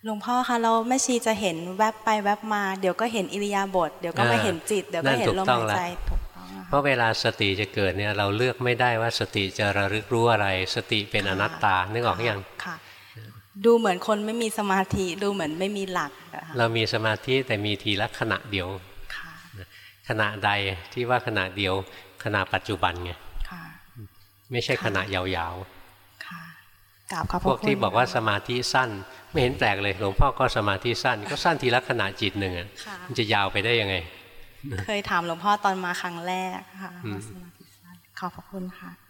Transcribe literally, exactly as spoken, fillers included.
หลวงพ่อคะเราแม่ชีจะเห็นแวบไปแวบมาเดี๋ยวก็เห็นอิริยาบถเดี๋ยวก็ไม่เห็นจิตเดี๋ยวก็เห็นลมหายใจถูกต้องเพราะเวลาสติจะเกิดเนี่ยเราเลือกไม่ได้ว่าสติจะระลึกรู้อะไรสติเป็นอนัตตานึกออกยังค่ะดูเหมือนคนไม่มีสมาธิดูเหมือนไม่มีหลักเรามีสมาธิแต่มีทีละขณะเดียวขณะใดที่ว่าขณะเดียวขณะปัจจุบันไงไม่ใช่ขณะยาวๆพวกที่บอกว่าสมาธิสั้นไม่เห็นแปลกเลยหลวงพ่อก็สมาธิสั้นก็สั้นทีละขณะจิตหนึ่งมันจะยาวไปได้ยังไงเคยถามหลวงพ่อตอนมาครั้งแรกค่ะสมาธิสั้นขอบพระคุณค่ะ